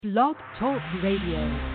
Blog Talk Radio.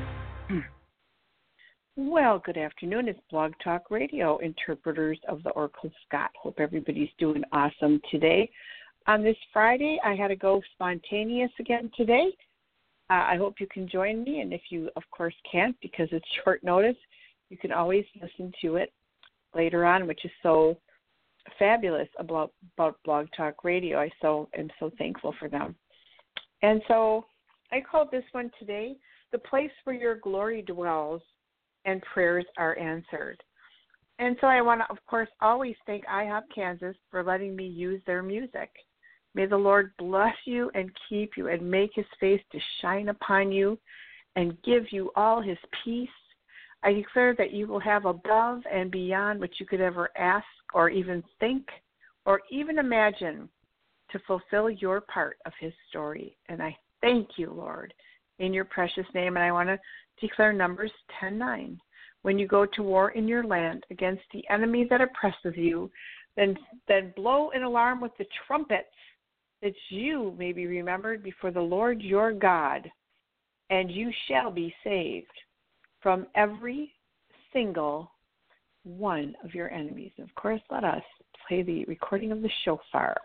Well, good afternoon. It's Blog Talk Radio, interpreters of the Oracle of Scott. Hope everybody's doing awesome today. On this Friday, I had to go spontaneous again today. I hope you can join me, and if you, of course, can't because it's short notice, you can always listen to it later on, which is so fabulous about Blog Talk Radio. I am so thankful for them. And so I called this one today, The Place Where Your Glory Dwells and Prayers Are Answered. And so I want to, of course, always thank IHOP Kansas for letting me use their music. May the Lord bless you and keep you and make his face to shine upon you and give you all his peace. I declare that you will have above and beyond what you could ever ask or even think or even imagine to fulfill your part of his story. And I thank you, Lord, in your precious name. And I want to declare Numbers 10:9. When you go to war in your land against the enemy that oppresses you, then blow an alarm with the trumpets, that you may be remembered before the Lord your God, and you shall be saved from every single one of your enemies. And of course, let us play the recording of the shofar.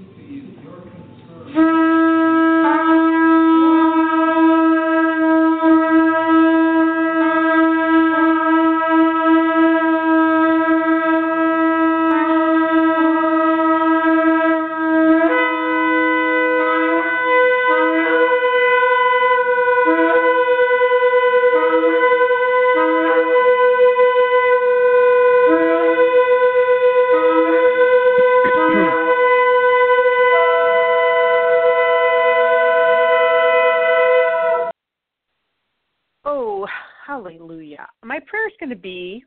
Hallelujah. My prayer is going to be,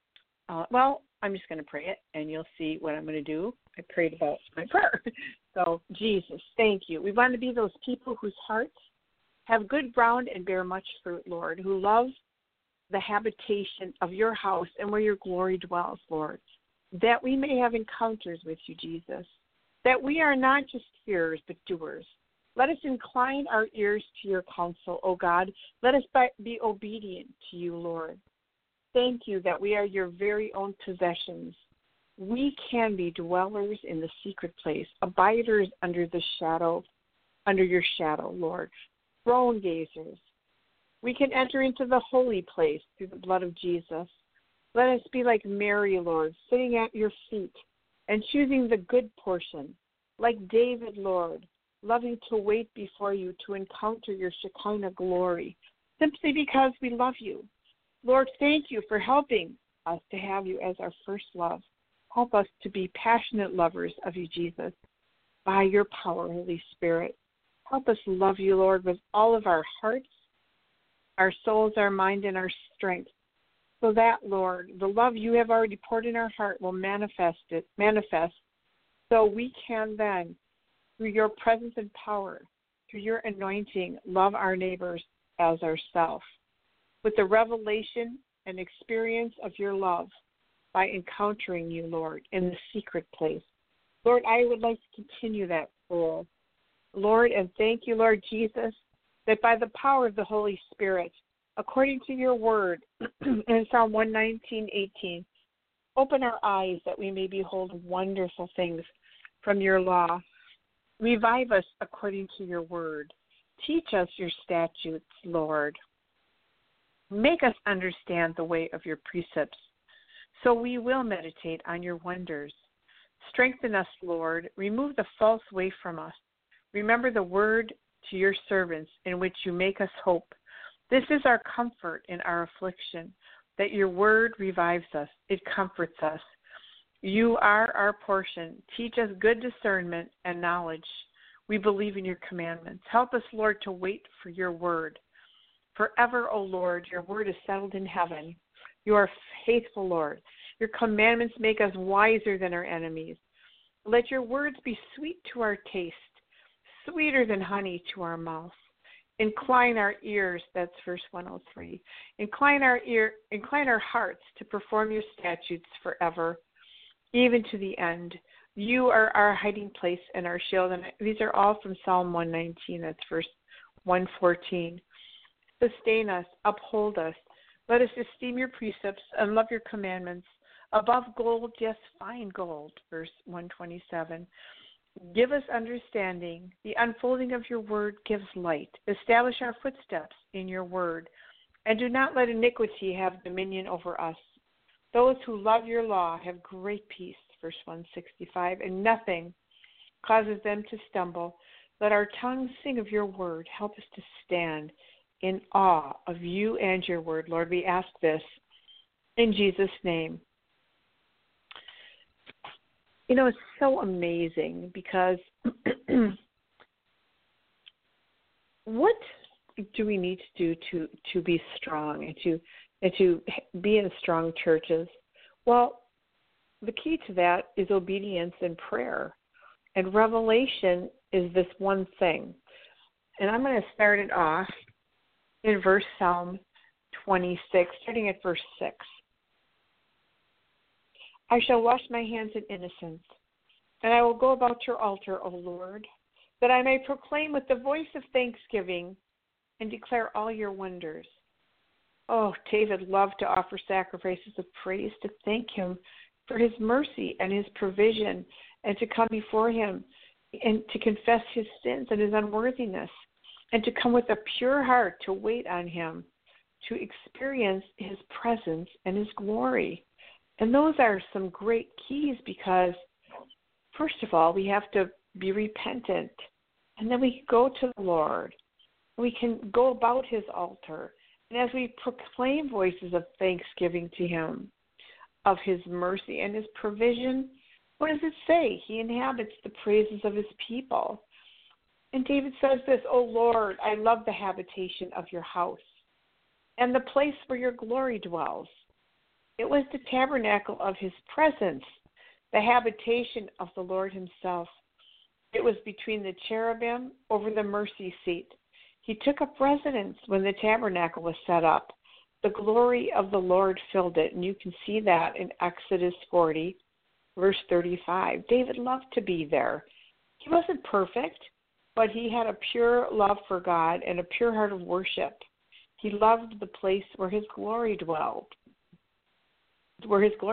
I'm just going to pray it, and you'll see what I'm going to do. I prayed about my prayer. So, Jesus, thank you. We want to be those people whose hearts have good ground and bear much fruit, Lord, who love the habitation of your house and where your glory dwells, Lord, that we may have encounters with you, Jesus, that we are not just hearers but doers. Let us incline our ears to your counsel, O God. Let us be obedient to you, Lord. Thank you that we are your very own possessions. We can be dwellers in the secret place, abiders under your shadow, Lord, throne gazers. We can enter into the holy place through the blood of Jesus. Let us be like Mary, Lord, sitting at your feet and choosing the good portion, like David, Lord, loving to wait before you to encounter your Shekinah glory, simply because we love you. Lord, thank you for helping us to have you as our first love. Help us to be passionate lovers of you, Jesus, by your power, Holy Spirit. Help us love you, Lord, with all of our hearts, our souls, our mind, and our strength, so that, Lord, the love you have already poured in our heart will manifest, so we can then, through your presence and power, through your anointing, love our neighbors as ourselves, with the revelation and experience of your love by encountering you, Lord, in the secret place. Lord, I would like to continue that goal, Lord, and thank you, Lord Jesus, that by the power of the Holy Spirit, according to your word in Psalm 119:18, open our eyes that we may behold wonderful things from your law. Revive us according to your word. Teach us your statutes, Lord. Make us understand the way of your precepts, so we will meditate on your wonders. Strengthen us, Lord. Remove the false way from us. Remember the word to your servants in which you make us hope. This is our comfort in our affliction, that your word revives us. It comforts us. You are our portion. Teach us good discernment and knowledge. We believe in your commandments. Help us, Lord, to wait for your word. Forever, O Lord, your word is settled in heaven. You are faithful, Lord. Your commandments make us wiser than our enemies. Let your words be sweet to our taste, sweeter than honey to our mouth. Incline our ears, that's verse 103. Incline our hearts to perform your statutes forever, even to the end. You are our hiding place and our shield. And these are all from Psalm 119, that's verse 1:14. Sustain us, uphold us. Let us esteem your precepts and love your commandments. Above gold, yes, fine gold. Verse 127. Give us understanding. The unfolding of your word gives light. Establish our footsteps in your word. And do not let iniquity have dominion over us. Those who love your law have great peace. Verse 165. And nothing causes them to stumble. Let our tongues sing of your word. Help us to stand in awe of you and your word. Lord, we ask this in Jesus' name. You know, it's so amazing because what do we need to do to be strong and to be in strong churches? Well, the key to that is obedience and prayer. And revelation is this one thing. And I'm going to start it off in Psalm 26, starting at verse 6. I shall wash my hands in innocence, and I will go about your altar, O Lord, that I may proclaim with the voice of thanksgiving and declare all your wonders. Oh, David loved to offer sacrifices of praise to thank him for his mercy and his provision, and to come before him and to confess his sins and his unworthiness, and to come with a pure heart to wait on him, to experience his presence and his glory. And those are some great keys because, first of all, we have to be repentant. And then we can go to the Lord. We can go about his altar. And as we proclaim voices of thanksgiving to him, of his mercy and his provision, what does it say? He inhabits the praises of his people. And David says this, O Lord, I love the habitation of your house and the place where your glory dwells. It was the tabernacle of his presence, the habitation of the Lord himself. It was between the cherubim over the mercy seat. He took up residence when the tabernacle was set up. The glory of the Lord filled it, and you can see that in Exodus 40, verse 35. David loved to be there. He wasn't perfect, but he had a pure love for God and a pure heart of worship. He loved the place where his glory dwelled. And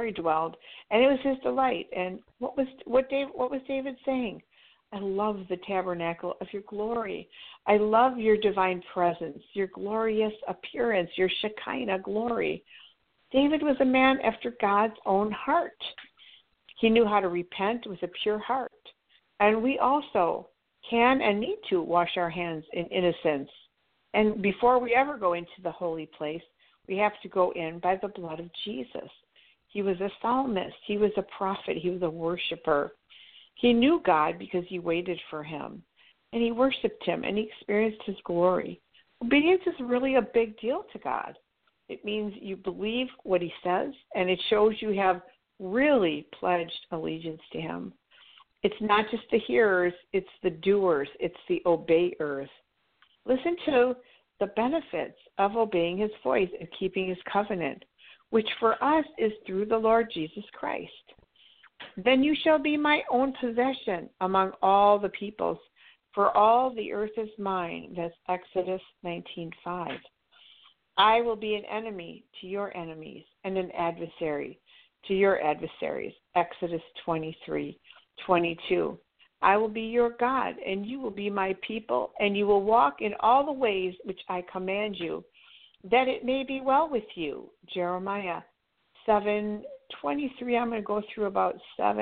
it was his delight. And what was David saying? I love the tabernacle of your glory. I love your divine presence, your glorious appearance, your Shekinah glory. David was a man after God's own heart. He knew how to repent with a pure heart. And we also can and need to wash our hands in innocence. And before we ever go into the holy place, we have to go in by the blood of Jesus. He was a psalmist. He was a prophet. He was a worshiper. He knew God because he waited for him. And he worshiped him and he experienced his glory. Obedience is really a big deal to God. It means you believe what he says, and it shows you have really pledged allegiance to him. It's not just the hearers, it's the doers, it's the obeyers. Listen to the benefits of obeying his voice and keeping his covenant, which for us is through the Lord Jesus Christ. Then you shall be my own possession among all the peoples, for all the earth is mine. That's Exodus 19:5. I will be an enemy to your enemies and an adversary to your adversaries. Exodus 23:22. I will be your God, and you will be my people, and you will walk in all the ways which I command you, that it may be well with you. Jeremiah 7:23. I'm going to go through about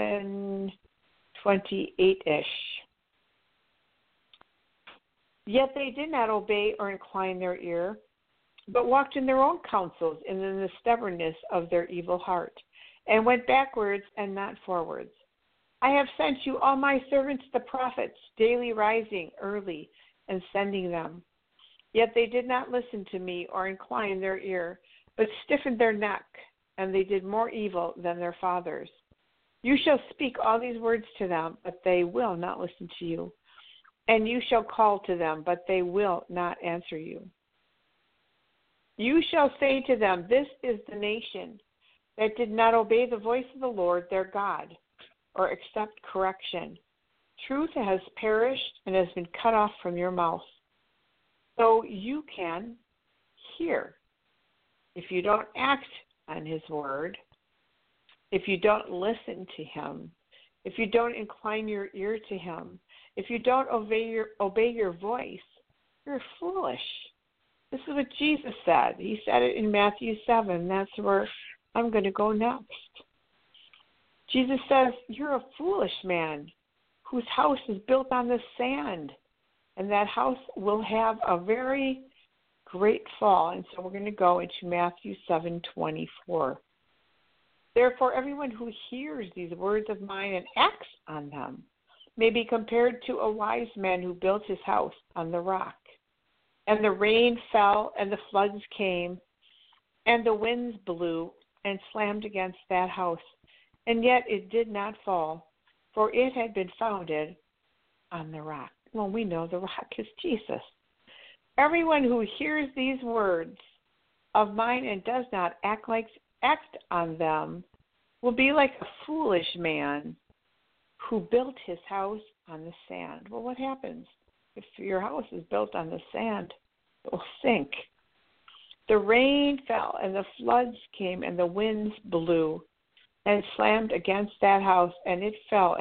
7:28-ish. Yet they did not obey or incline their ear, but walked in their own counsels and in the stubbornness of their evil heart, and went backwards and not forwards. I have sent you all my servants the prophets, daily rising early and sending them. Yet they did not listen to me or incline their ear, but stiffened their neck, and they did more evil than their fathers. You shall speak all these words to them, but they will not listen to you. And you shall call to them, but they will not answer you. You shall say to them, this is the nation that did not obey the voice of the Lord their God, or accept correction. Truth has perished and has been cut off from your mouth. so you can hear. If you don't act on his word, if you don't listen to him, if you don't incline your ear to him, if you don't obey your voice, you're foolish. This is what Jesus said. He said it in Matthew 7. That's where I'm going to go next. Jesus says, you're a foolish man whose house is built on the sand, and that house will have a very great fall. And so we're going to go into Matthew 7:24. Therefore, everyone who hears these words of mine and acts on them may be compared to a wise man who built his house on the rock. And the rain fell, and the floods came, and the winds blew and slammed against that house. And yet it did not fall, for it had been founded on the rock. Well, we know the rock is Jesus. Everyone who hears these words of mine and does not act on them will be like a foolish man who built his house on the sand. Well, what happens if your house is built on the sand? It will sink. The rain fell, and the floods came, and the winds blew and slammed against that house, and it fell,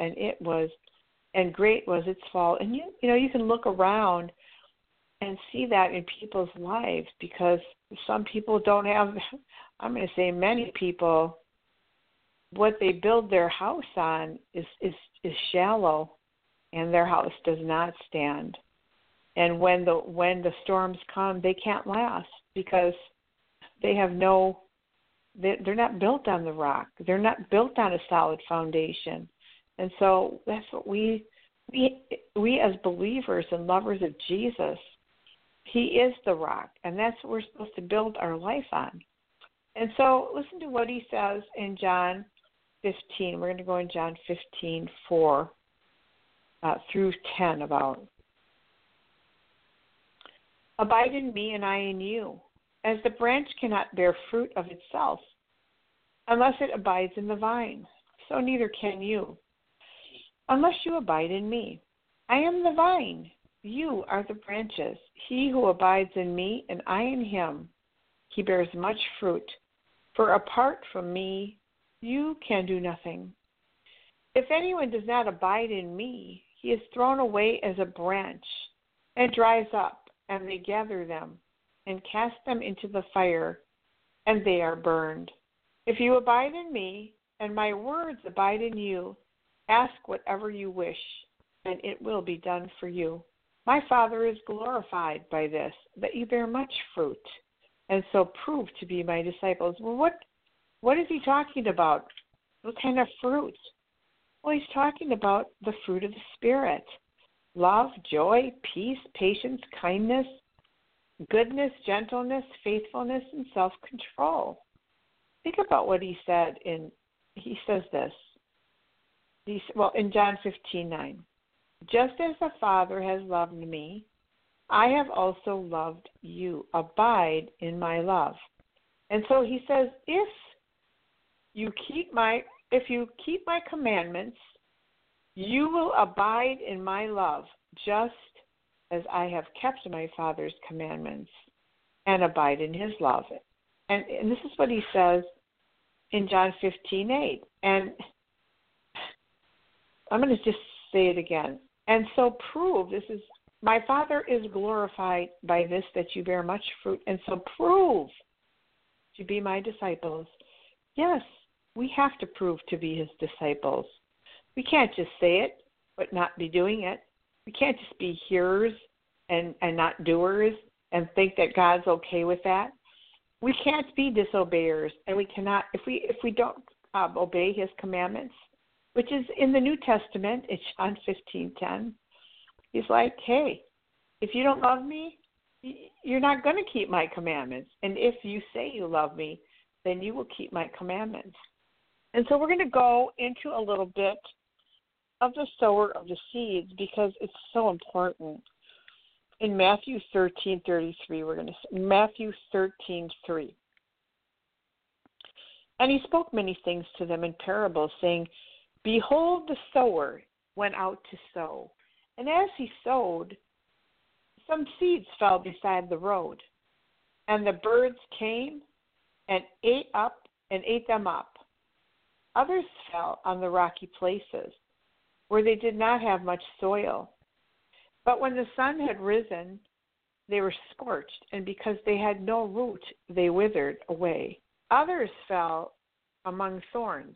and great was its fall. And you can look around and see that in people's lives, because some people don't have, I'm going to say many people, what they build their house on is shallow, and their house does not stand. And when the storms come, they can't last because they have they're not built on the rock. They're not built on a solid foundation. And so that's what we as believers and lovers of Jesus, he is the rock, and that's what we're supposed to build our life on. And so listen to what he says in John 15. We're going to go in John 15:4 through 10 about. Abide in me and I in you, as the branch cannot bear fruit of itself unless it abides in the vine, so neither can you unless you abide in me. I am the vine, you are the branches. He who abides in me and I in him, he bears much fruit. For apart from me, you can do nothing. If anyone does not abide in me, he is thrown away as a branch and dries up, and they gather them and cast them into the fire, and they are burned. If you abide in me, and my words abide in you, ask whatever you wish, and it will be done for you. My Father is glorified by this, that you bear much fruit, and so prove to be my disciples. Well, what is he talking about? What kind of fruit? Well, he's talking about the fruit of the Spirit. Love, joy, peace, patience, kindness, goodness, gentleness, faithfulness, and self-control. Think about what he said he says this. In John 15:9. Just as the Father has loved me, I have also loved you. Abide in my love. And so he says, if you keep my commandments, you will abide in my love, just as I have kept my Father's commandments and abide in his love. And this is what he says in John 15:8. And I'm going to just say it again. And so prove, my Father is glorified by this, that you bear much fruit. And so prove to be my disciples. Yes, we have to prove to be his disciples. We can't just say it, but not be doing it. We can't just be hearers and not doers and think that God's okay with that. We can't be disobeyers, and we cannot, if we don't obey his commandments, which is in the New Testament, it's John 15:10. He's like, hey, if you don't love me, you're not going to keep my commandments. And if you say you love me, then you will keep my commandments. And so we're going to go into a little bit of the sower of the seeds, because it's so important. In Matthew 13:33, we're going to see Matthew 13:3. And he spoke many things to them in parables, saying, behold, the sower went out to sow. And as he sowed, Some seeds fell beside the road, and the birds came and ate them up. Others fell on the rocky places, where they did not have much soil. But when the sun had risen, they were scorched, and because they had no root, they withered away. Others fell among thorns,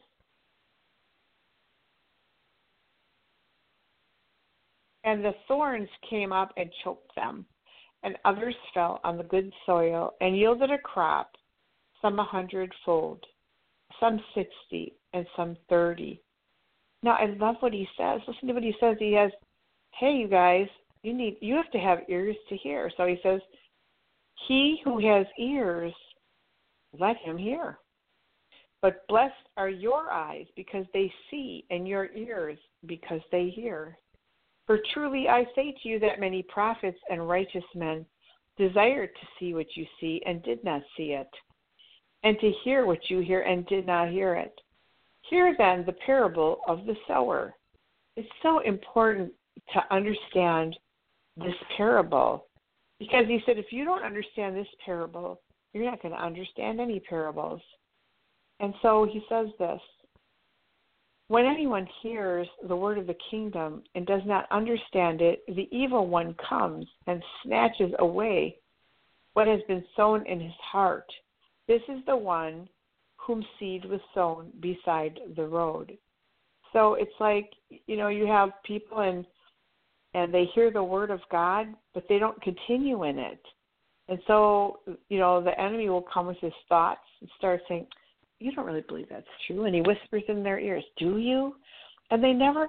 and the thorns came up and choked them. And others fell on the good soil and yielded a crop, some 100-fold, some 60, and some 30. Now, I love what he says. Listen to what he says. He has, hey, you guys, you have to have ears to hear. So he says, he who has ears, let him hear. But blessed are your eyes because they see, and your ears because they hear. For truly I say to you that many prophets and righteous men desired to see what you see and did not see it, and to hear what you hear and did not hear it. Hear then the parable of the sower. It's so important to understand this parable, because he said if you don't understand this parable, you're not going to understand any parables. And so he says this: when anyone hears the word of the kingdom and does not understand it, the evil one comes and snatches away what has been sown in his heart. This is the one whom seed was sown beside the road. So it's like, you have people and they hear the word of God, but they don't continue in it. And so, the enemy will come with his thoughts and start saying, you don't really believe that's true. And he whispers in their ears, do you? And they never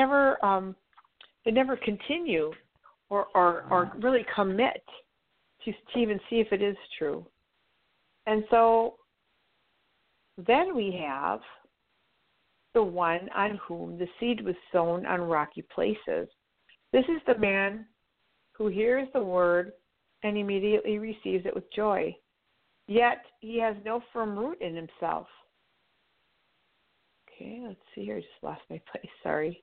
continue or really commit to even see if it is true. And so then we have the one on whom the seed was sown on rocky places. This is the man who hears the word and immediately receives it with joy. Yet he has no firm root in himself. Okay, let's see here. I just lost my place. Sorry.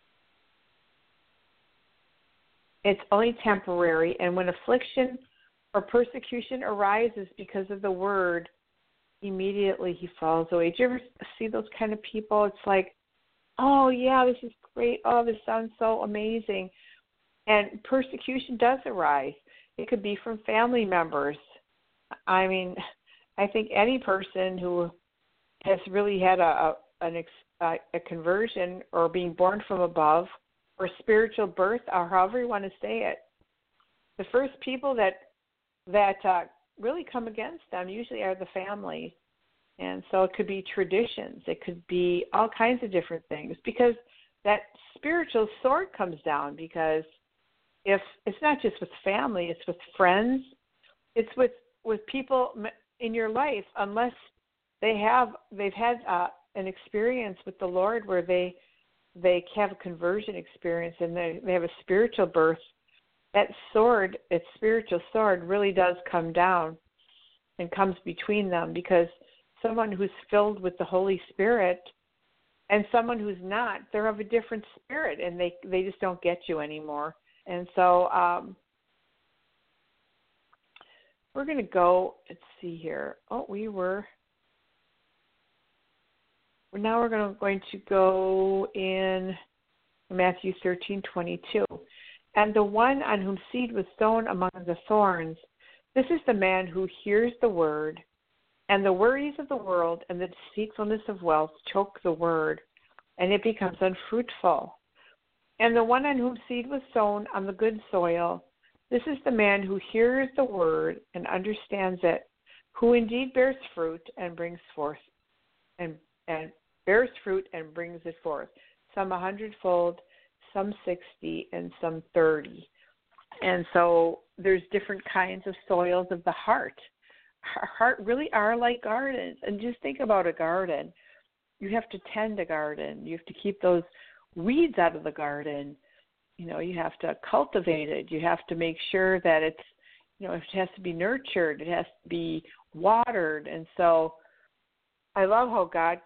It's only temporary, and when affliction or persecution arises because of the word, immediately he falls away. Do you ever see those kind of people? It's like, oh, yeah, this is great. Oh, this sounds so amazing. And persecution does arise. It could be from family members. I mean, I think any person who has really had a conversion or being born from above or spiritual birth, or however you want to say it, the first people that really come against them usually are the family. And so it could be traditions. It could be all kinds of different things, because that spiritual sword comes down. Because if it's not just with family, it's with friends, it's with people in your life, unless they've had an experience with the Lord where they have a conversion experience and they have a spiritual birth. That spiritual sword really does come down and comes between them, because someone who's filled with the Holy Spirit and someone who's not, they're of a different spirit, and they just don't get you anymore. And so we're going to go, let's see here. Oh, now we're going to go in Matthew 13:22. And the one on whom seed was sown among the thorns, this is the man who hears the word, and the worries of the world and the deceitfulness of wealth choke the word, and it becomes unfruitful. And the one on whom seed was sown on the good soil, this is the man who hears the word and understands it, who indeed bears fruit and brings forth, and bears fruit and brings it forth, some 100-fold, some 60, and some 30. And so there's different kinds of soils of the heart. Our heart really are like gardens. And just think about a garden. You have to tend a garden. You have to keep those weeds out of the garden. You have to cultivate it. You have to make sure that it's, it has to be nurtured. It has to be watered. And so I love how God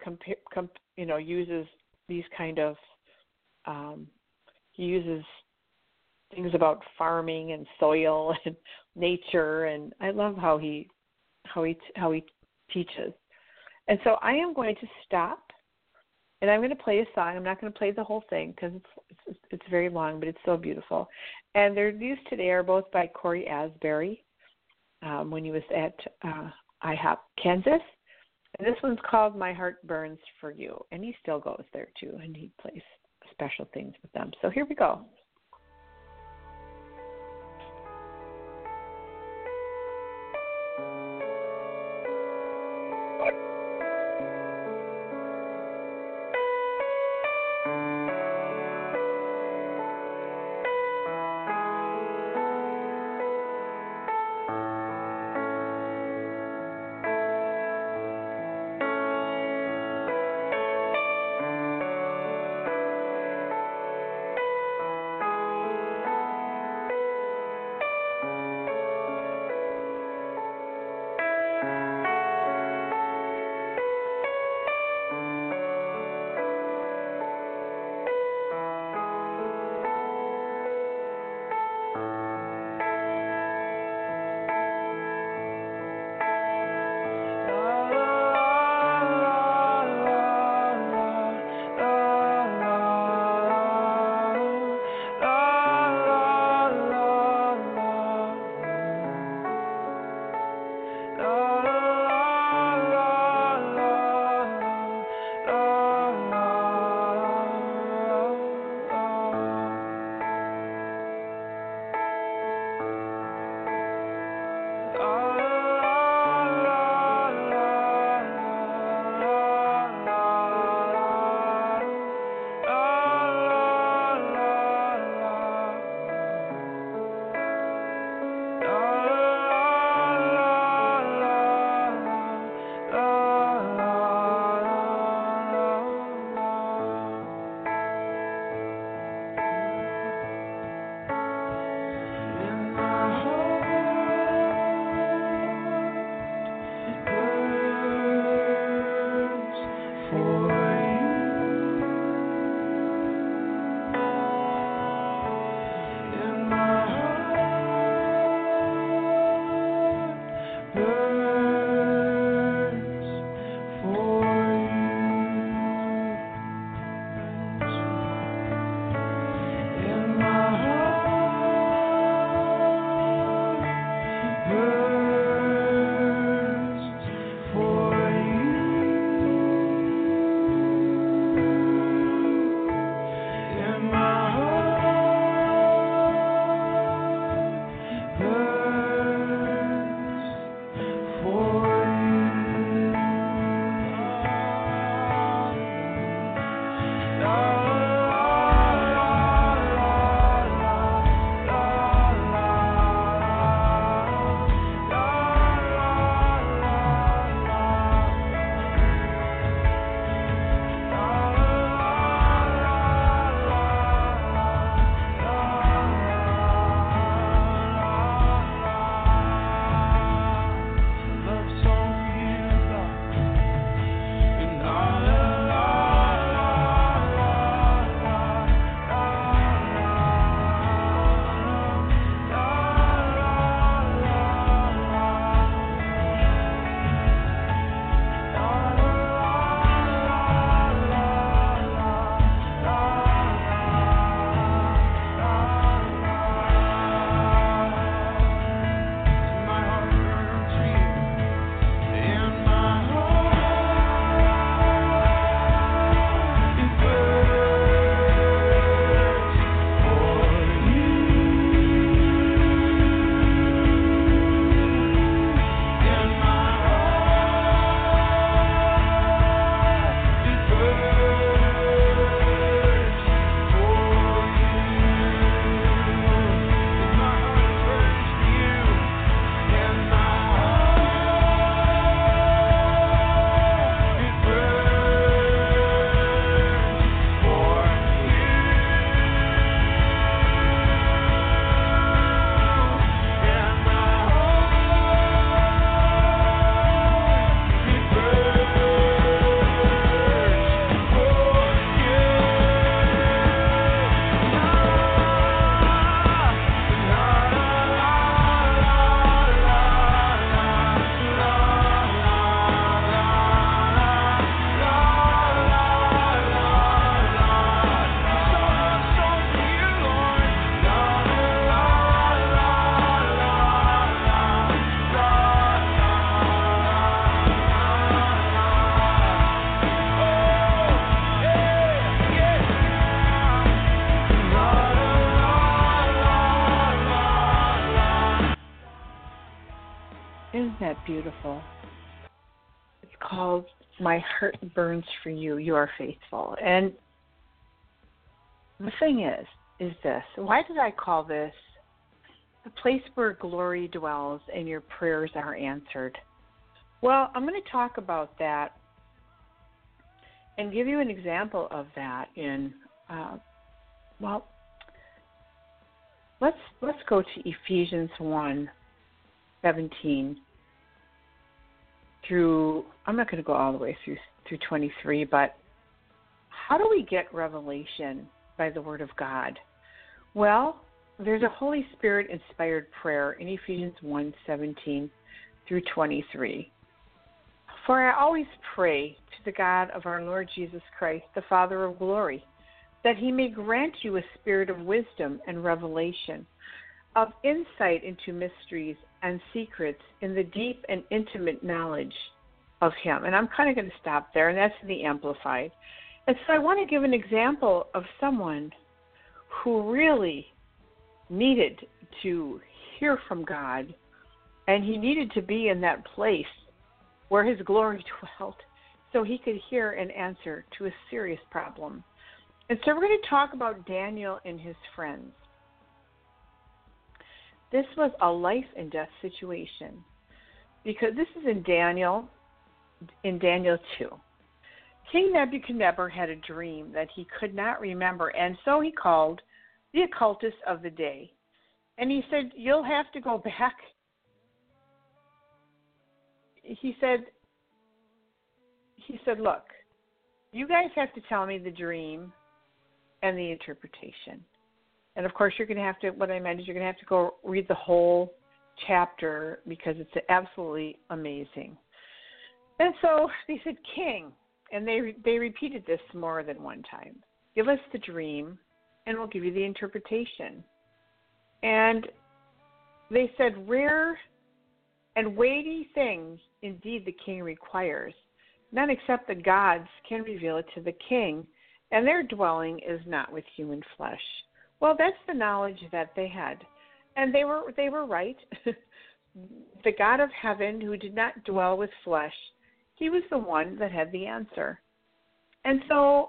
uses these kind of, he uses things about farming and soil and nature, and I love how he teaches. And so I am going to stop, and I'm going to play a song. I'm not going to play the whole thing because it's very long, but it's so beautiful. And these today are both by Corey Asbury when he was at IHOP, Kansas. And this one's called My Heart Burns for You. And he still goes there, too, and he plays special things with them. So here we go. Isn't that beautiful? It's called My Heart Burns for You. You are faithful. And the thing is this. Why did I call this the place where glory dwells and your prayers are answered? Well, I'm going to talk about that and give you an example of that in, let's go to Ephesians 1:17 through, I'm not going to go all the way through 23, but how do we get revelation by the Word of God? Well, there's a Holy Spirit-inspired prayer in Ephesians 1:17 through 23. For I always pray to the God of our Lord Jesus Christ, the Father of glory, that he may grant you a spirit of wisdom and revelation, of insight into mysteries and secrets in the deep and intimate knowledge of him. And I'm kind of going to stop there, and that's in the Amplified. And so I want to give an example of someone who really needed to hear from God, and he needed to be in that place where his glory dwelt so he could hear an answer to a serious problem. And so we're going to talk about Daniel and his friends. This was a life and death situation because this is in Daniel 2. King Nebuchadnezzar had a dream that he could not remember, and so he called the occultist of the day. And he said, you'll have to go back. He said, look, you guys have to tell me the dream and the interpretation. And, of course, you're going to have to, what I meant is you're going to have to go read the whole chapter because it's absolutely amazing. And so they said, King, and they repeated this more than one time. Give us the dream, and we'll give you the interpretation. And they said, rare and weighty things indeed the king requires. None except the gods can reveal it to the king, and their dwelling is not with human flesh. Well, that's the knowledge that they had. And they were right. The God of heaven, who did not dwell with flesh, he was the one that had the answer. And so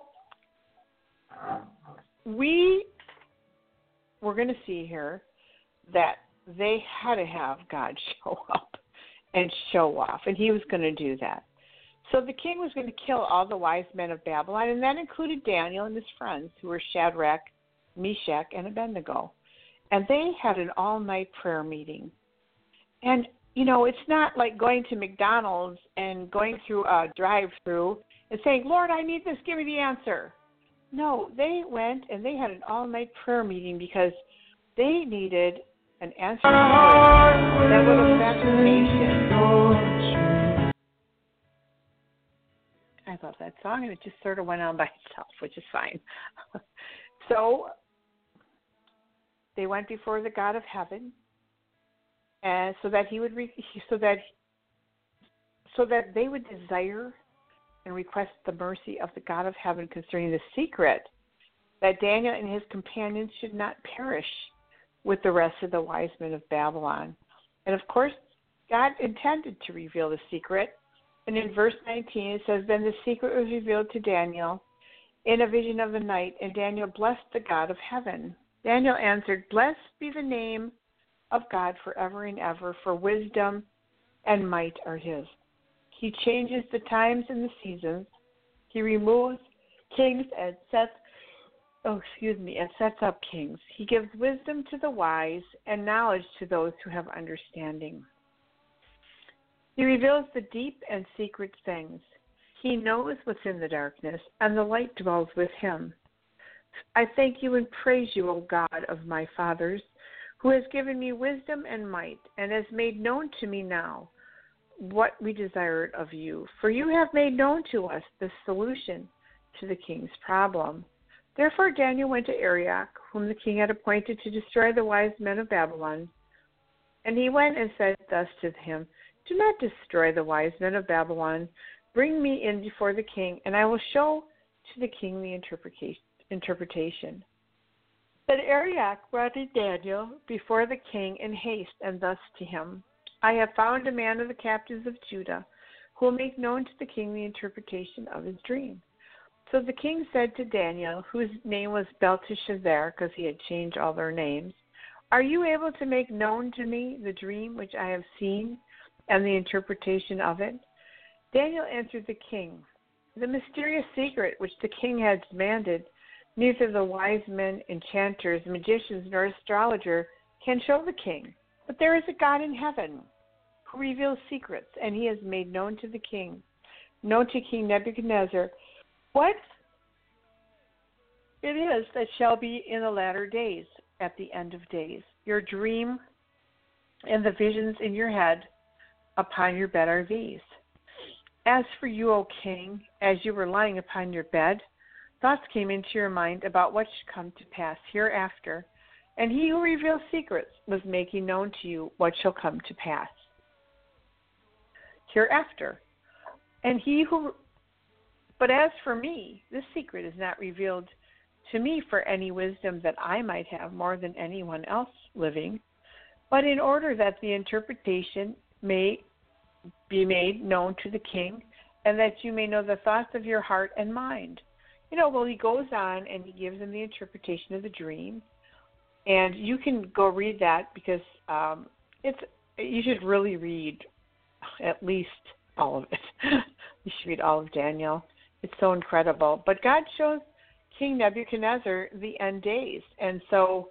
we're going to see here that they had to have God show up and show off, and he was going to do that. So the king was going to kill all the wise men of Babylon, and that included Daniel and his friends, who were Shadrach, Meshach, and Abednego. And they had an all-night prayer meeting. And, it's not like going to McDonald's and going through a drive-through and saying, Lord, I need this, give me the answer. No, they went and they had an all-night prayer meeting because they needed an answer that would affect the nation. I love that song, and it just sort of went on by itself, which is fine. So they went before the God of heaven, and so that he would so that they would desire and request the mercy of the God of heaven concerning the secret that Daniel and his companions should not perish with the rest of the wise men of Babylon. And of course, God intended to reveal the secret. And in verse 19 it says, then the secret was revealed to Daniel in a vision of the night, and Daniel blessed the God of heaven. Daniel answered, blessed be the name of God forever and ever, for wisdom and might are his. He changes the times and the seasons. He removes kings and sets up kings. He gives wisdom to the wise and knowledge to those who have understanding. He reveals the deep and secret things. He knows what's in the darkness, and the light dwells with him. I thank you and praise you, O God of my fathers, who has given me wisdom and might, and has made known to me now what we desired of you. For you have made known to us the solution to the king's problem. Therefore Daniel went to Arioch, whom the king had appointed to destroy the wise men of Babylon. And he went and said thus to him, do not destroy the wise men of Babylon. Bring me in before the king, and I will show to the king the interpretation. But Arioch brought Daniel before the king in haste, and thus to him, I have found a man of the captives of Judah who will make known to the king the interpretation of his dream. So the king said to Daniel, whose name was Belteshazzar, because he had changed all their names, are you able to make known to me the dream which I have seen and the interpretation of it? Daniel answered the king, the mysterious secret which the king had demanded, neither the wise men, enchanters, magicians, nor astrologer can show the king. But there is a God in heaven who reveals secrets, and he has made known to the king, known to King Nebuchadnezzar, what it is that shall be in the latter days, at the end of days. Your dream and the visions in your head upon your bed are these. As for you, O king, as you were lying upon your bed, thoughts came into your mind about what should come to pass hereafter, and he who reveals secrets was making known to you what shall come to pass hereafter. But as for me, this secret is not revealed to me for any wisdom that I might have more than anyone else living, but in order that the interpretation may be made known to the king, and that you may know the thoughts of your heart and mind. He goes on and he gives them the interpretation of the dream, and you can go read that because you should really read at least all of it. You should read all of Daniel. It's so incredible. But God shows King Nebuchadnezzar the end days, and so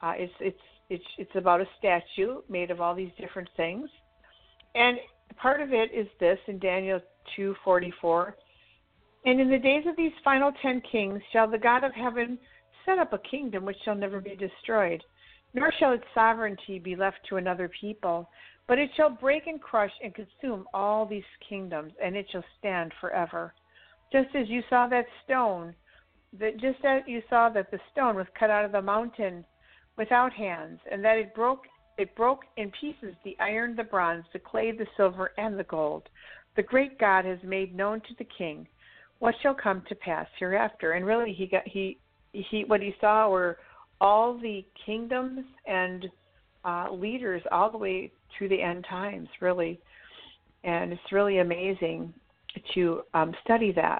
it's about a statue made of all these different things, and part of it is this in Daniel 2:44. And in the days of these final 10 kings shall the God of heaven set up a kingdom which shall never be destroyed, nor shall its sovereignty be left to another people, but it shall break and crush and consume all these kingdoms, and it shall stand forever. Just as you saw that stone, just as you saw that the stone was cut out of the mountain without hands, and that it broke in pieces the iron, the bronze, the clay, the silver, and the gold. The great God has made known to the king what shall come to pass hereafter. And really, what he saw were all the kingdoms and leaders all the way through the end times, really. And it's really amazing to study that.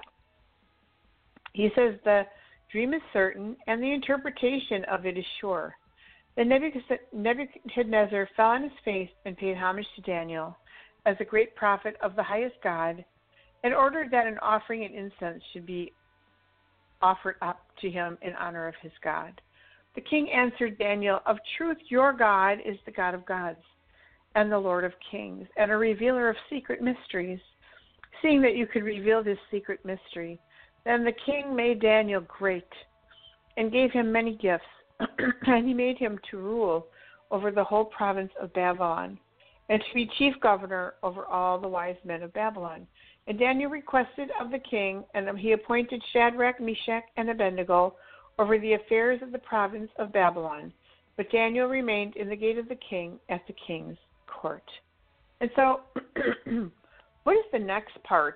He says the dream is certain, and the interpretation of it is sure. Then Nebuchadnezzar fell on his face and paid homage to Daniel as a great prophet of the highest God, and ordered that an offering and incense should be offered up to him in honor of his God. The king answered Daniel, of truth your God is the God of gods and the Lord of kings, and a revealer of secret mysteries. Seeing that you could reveal this secret mystery, then the king made Daniel great and gave him many gifts. And he made him to rule over the whole province of Babylon, and to be chief governor over all the wise men of Babylon. And Daniel requested of the king, and he appointed Shadrach, Meshach, and Abednego over the affairs of the province of Babylon. But Daniel remained in the gate of the king at the king's court. And so, what is the next part?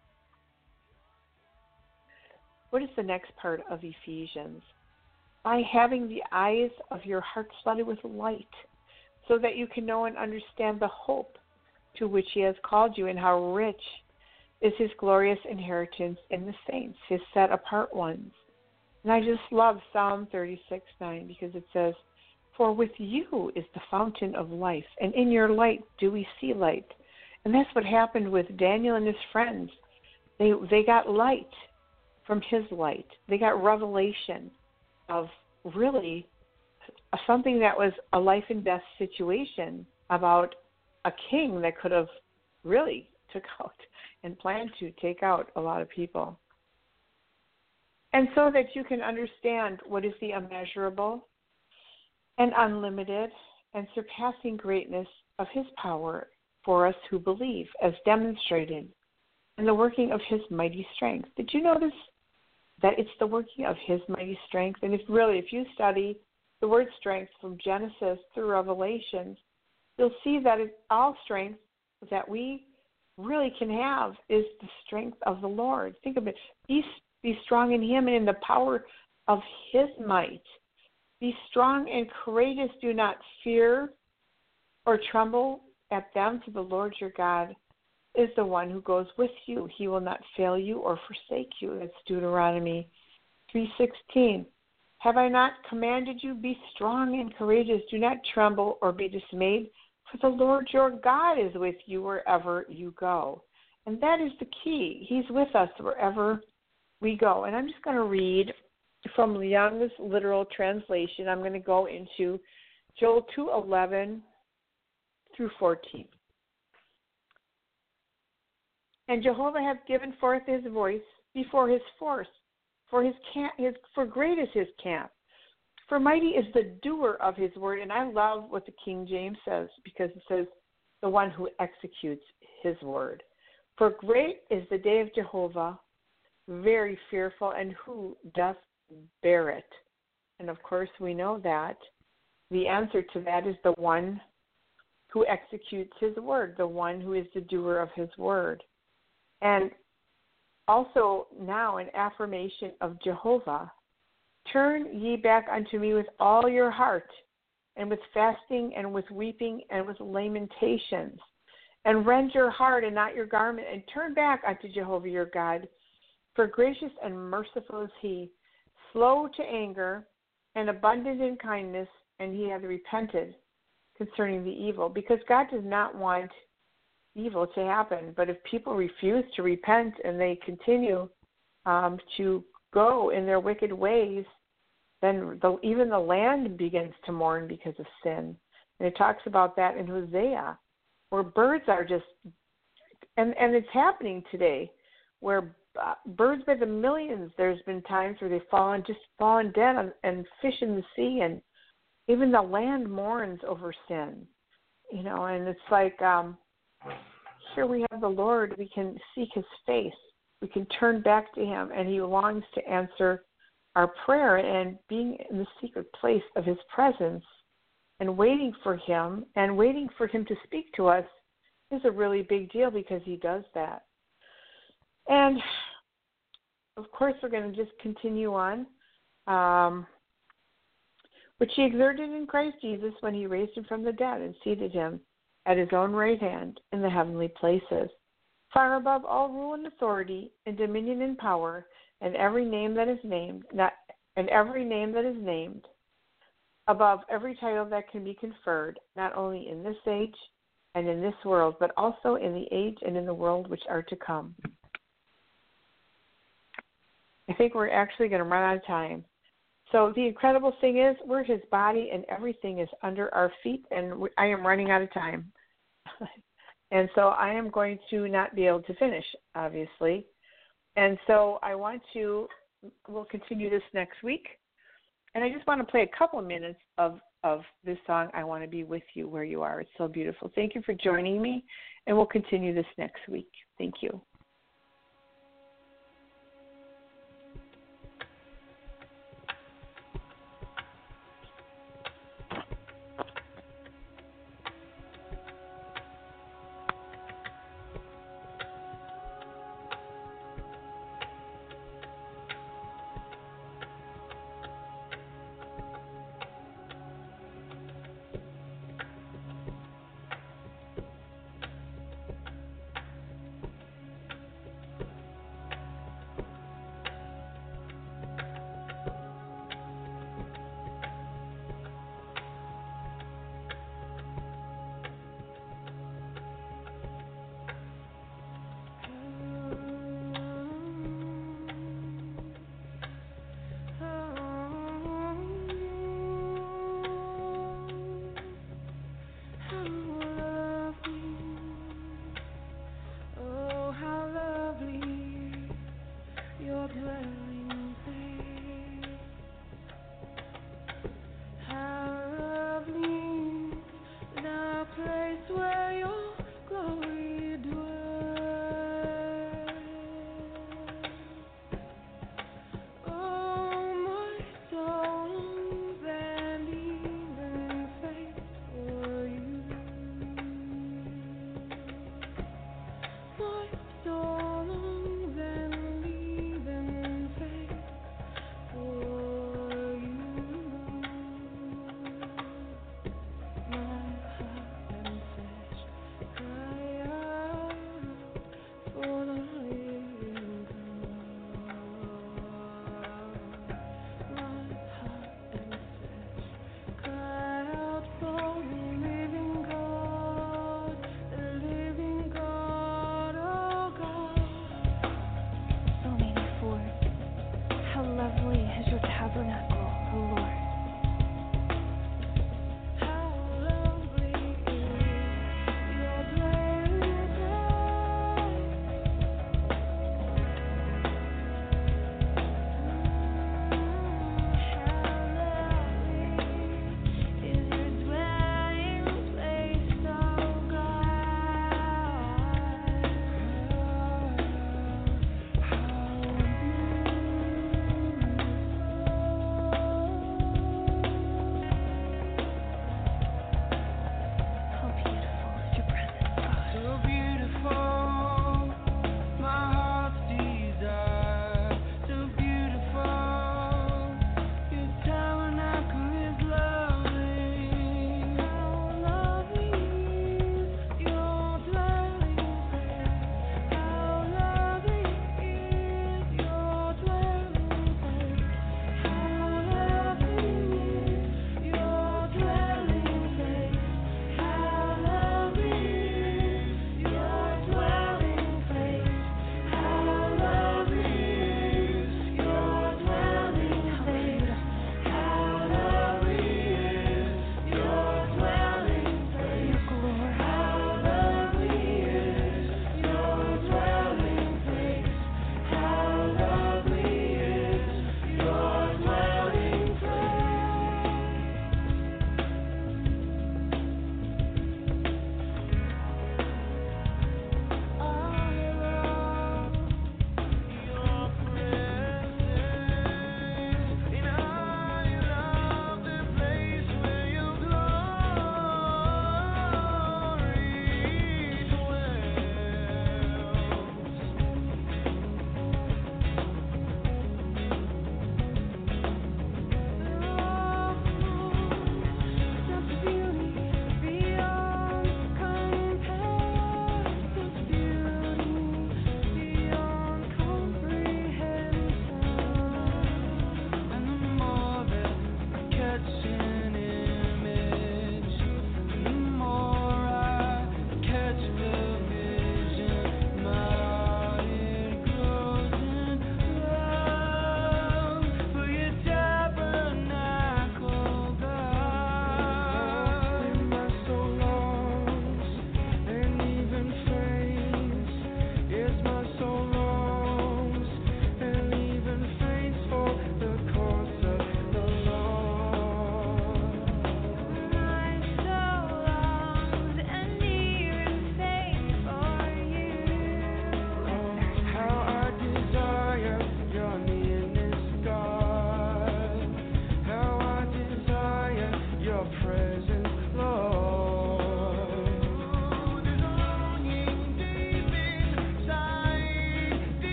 What is the next part of Ephesians? By having the eyes of your heart flooded with light, so that you can know and understand the hope to which he has called you, and how rich is his glorious inheritance in the saints, his set apart ones. And I just love Psalm 36:9, because it says, for with you is the fountain of life, and in your light do we see light. And that's what happened with Daniel and his friends. They got light from his light. They got revelation of really something that was a life and death situation about a king that could have really took out and planned to take out a lot of people. And so that you can understand what is the immeasurable and unlimited and surpassing greatness of his power for us who believe, as demonstrated in the working of his mighty strength. Did you notice that it's the working of his mighty strength? And if you study the word strength from Genesis through Revelation, you'll see that all strength that we really can have is the strength of the Lord. Think of it. Be strong in him and in the power of his might. Be strong and courageous. Do not fear or tremble at them, for the Lord your God is the one who goes with you. He will not fail you or forsake you. That's Deuteronomy 3:16. Have I not commanded you, be strong and courageous, do not tremble or be dismayed, for the Lord your God is with you wherever you go. And that is the key. He's with us wherever we go. And I'm just going to read from Young's literal translation. I'm going to go into Joel 2:11 through 14. And Jehovah hath given forth his voice before his force, for great is his camp. For mighty is the doer of his word. And I love what the King James says, because it says, the one who executes his word. For great is the day of Jehovah, very fearful, and who doth bear it? And of course we know that the answer to that is the one who executes his word, the one who is the doer of his word. And also now an affirmation of Jehovah. Turn ye back unto me with all your heart, and with fasting, and with weeping, and with lamentations. And rend your heart and not your garment, and turn back unto Jehovah your God. For gracious and merciful is he, slow to anger, and abundant in kindness, and he hath repented concerning the evil. Because God does not want evil to happen, but if people refuse to repent and they continue to go in their wicked ways, then even the land begins to mourn because of sin. And it talks about that in Hosea, where birds are just, and it's happening today, where birds by the millions, there's been times where they've fallen dead and fish in the sea, and even the land mourns over sin. And it's like, here we have the Lord. We can seek his face. We can turn back to him, and he longs to answer our prayer. And being in the secret place of his presence and waiting for him to speak to us is a really big deal, because he does that. And, of course, we're going to just continue on. Which he exerted in Christ Jesus when he raised him from the dead and seated him at his own right hand in the heavenly places, far above all rule and authority and dominion and power, and every name that is named, above every title that can be conferred, not only in this age and in this world, but also in the age and in the world which are to come. I think we're actually going to run out of time. So the incredible thing is, we're his body, and everything is under our feet, and I am running out of time. And so I am going to not be able to finish, obviously. And so we'll continue this next week. And I just want to play a couple of minutes of this song, I Want to Be With You Where You Are. It's so beautiful. Thank you for joining me, and we'll continue this next week. Thank you.